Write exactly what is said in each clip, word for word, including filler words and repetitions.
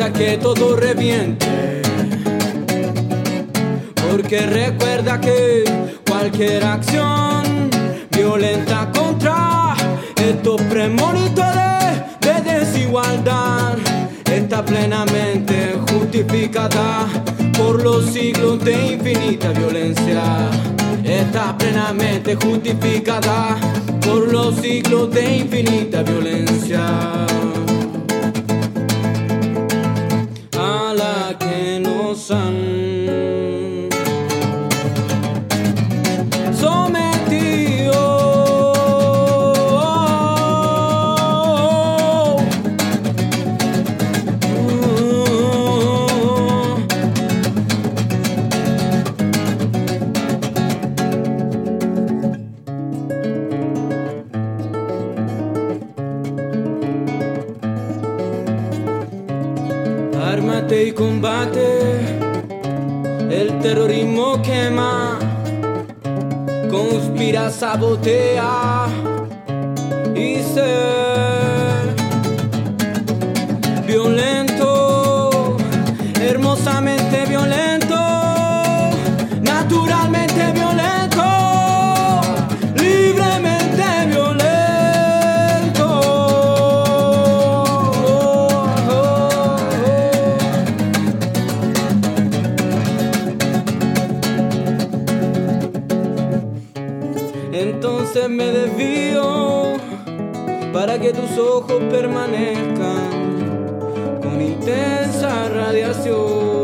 hasta que todo reviente. Porque recuerda que cualquier acción violenta contra estos premonitores de desigualdad está plenamente justificada por los siglos de infinita violencia. Está plenamente justificada por los siglos de infinita violencia. A la que nos han ármate y combate, el terrorismo quema, conspira, sabotea y ser violento, hermosamente violento, naturalmente violento, libremente violento. Entonces me desvío para que tus ojos permanezcan con intensa radiación.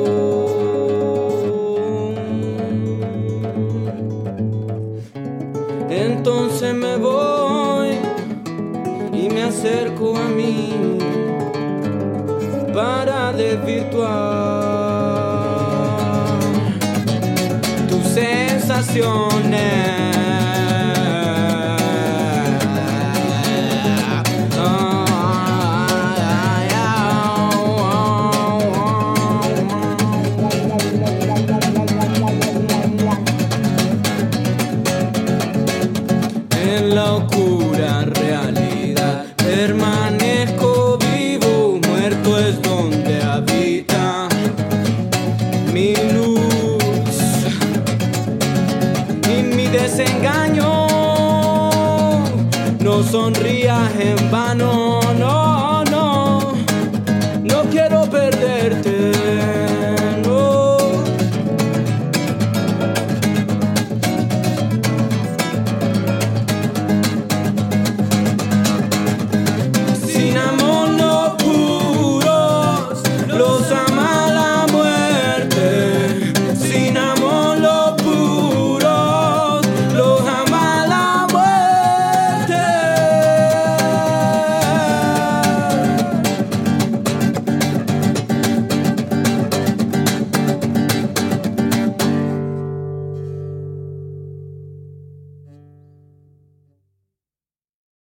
Entonces me voy y me acerco a mí para desvirtuar tus sensaciones. En la oscura realidad permanezco vivo, muerto es donde habita mi luz y mi desengaño. No sonrías en vano.